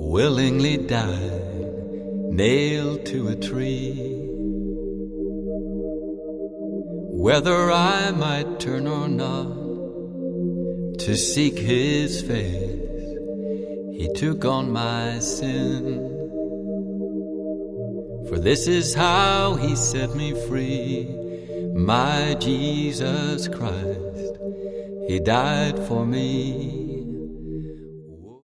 willingly died, nailed to a tree. Whether I might turn or not to seek his face, he took on my sin. For this is how he set me free, my Jesus Christ, he died for me.